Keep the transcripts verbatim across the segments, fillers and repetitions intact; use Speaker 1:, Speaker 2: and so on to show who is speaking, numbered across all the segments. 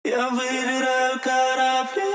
Speaker 1: Я выбираю корабли,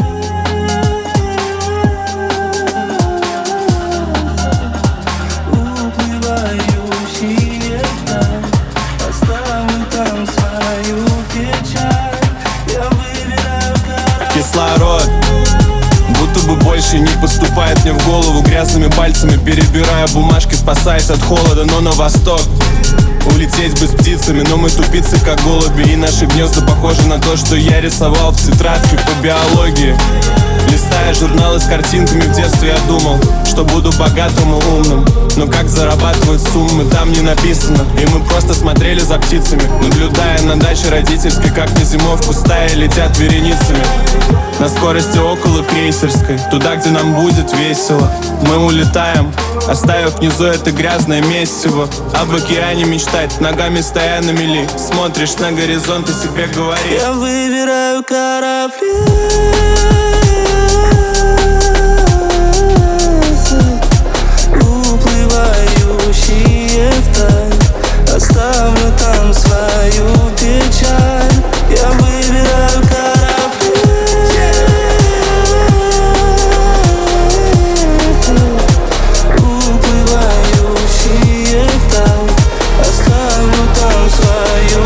Speaker 1: уплывающие вдаль. Оставлю там свою печаль. Я выбираю корабли.
Speaker 2: Кислород будто бы больше не поступает мне в голову. Грязными пальцами перебирая бумажки, спасаясь от холода, но на восток. Улететь бы с птицами, но мы тупицы, как голуби. И наши гнезда похожи на то, что я рисовал в тетрадке по биологии. Листая журналы с картинками, в детстве я думал, что буду богатым и умным. Но как зарабатывать суммы, там не написано. И мы просто смотрели за птицами, наблюдая на даче родительской, как на зимовку стаи летят вереницами. На скорости около крейсерской, туда, где нам будет весело. Мы улетаем, оставив внизу это грязное месиво. Об океане мечтать, ногами стоя на мели. Смотришь на горизонт и себе говоришь:
Speaker 1: я выбираю корабли, уплывающие вдаль. Оставлю там свою печаль. Я выбираю корабли, уплывающие вдаль. Оставлю там свою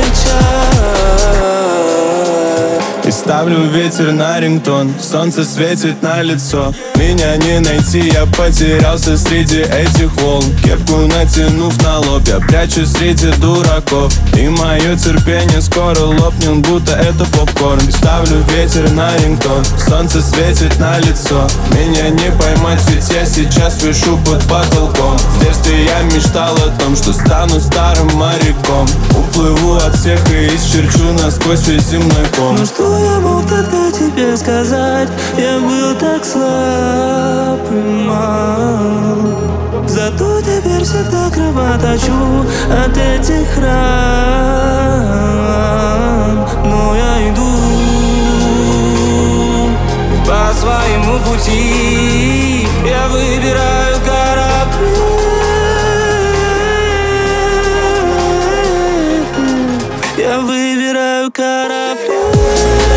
Speaker 1: печаль.
Speaker 2: И ставлю ветер на рингтон, солнце светит на лицо. Меня не найти, я потерялся среди этих волн. Кепку натянув на лоб, я прячусь среди дураков. И мое терпение скоро лопнет, будто это попкорн. И ставлю ветер на рингтон, солнце светит на лицо. Меня не поймать, ведь я сейчас пишу под потолком. В детстве я мечтал о том, что стану старым моряком. Уплыву от всех и исчерчу насквозь весь земной ком.
Speaker 1: Ну что я мог тогда тебе сказать? Я был так слаб и мал. Зато теперь всегда кровоточу от этих ран. Но я иду по своему пути. Я выбираю корабли, я выбираю корабли.